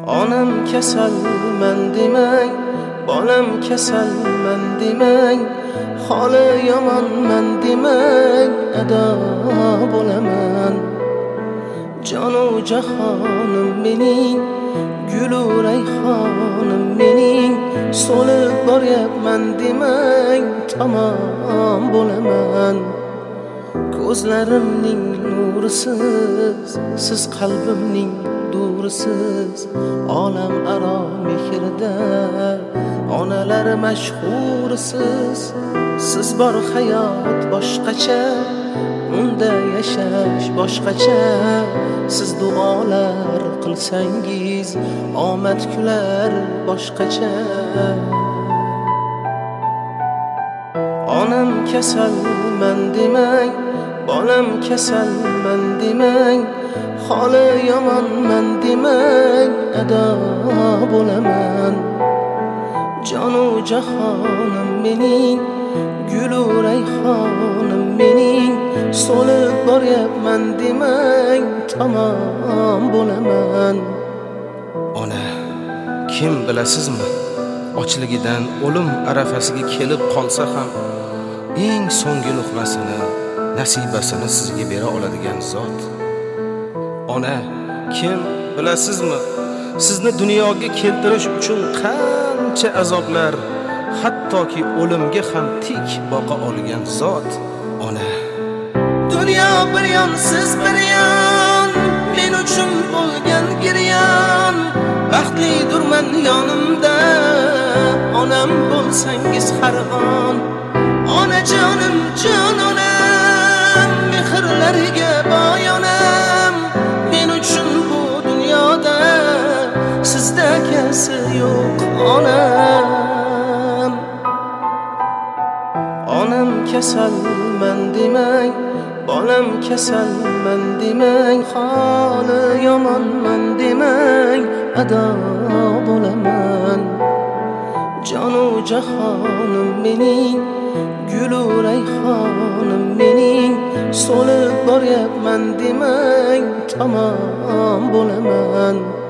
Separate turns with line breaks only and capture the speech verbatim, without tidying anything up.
Onam kasalman demang, bolam kasalman demang, holi yomonman demang, ado bo'laman. Jonu jahonim mening, gulu rayhonim mening, so'lib boryapman demang, tamom bo'laman. Ko'zlarimning nurisiz, siz qalbimning durisiz, olam aro mehrda onalar mashhurisiz. Siz bor hayot boshqacha, unda yashash boshqacha. Siz duolar qilsangiz omad kular boshqacha. Onam kasalman demang, bolam kasalman demang, holi yomonman demang, ado bo'laman. Jonu jahonim mening, gulu rayhonim mening, so'lib boryapman demang, tamom bo'laman.
Ona, kim bilasizmi? Ochligidan o'lim arafasiga kelib qolsa ham eng so'nggi luqmasini, nasibasini sizga bera oladigan zot. Ona, kim bilasizmi? Sizni dunyoga keltirish uchun qancha azoblar, hattoki o'limga ham tik boqa olgan zot. Ona,
dunyo bir yon, siz bir yon, men uchun bo'lgan giryon. Baxtlidirman yonimda, onam bo'lsangiz har on. Onajonim, jon onam, mehrlariga boy onam. Men uchun bu dunyoda sizda kasi yo'q onam. Onam kasalman demang, bolam kasalman demang, holi yomonman demang, ado bo'laman. Jonu jahonim mening, gulu rayhonim mening, so'lib boryapman demang, tamom bo'laman.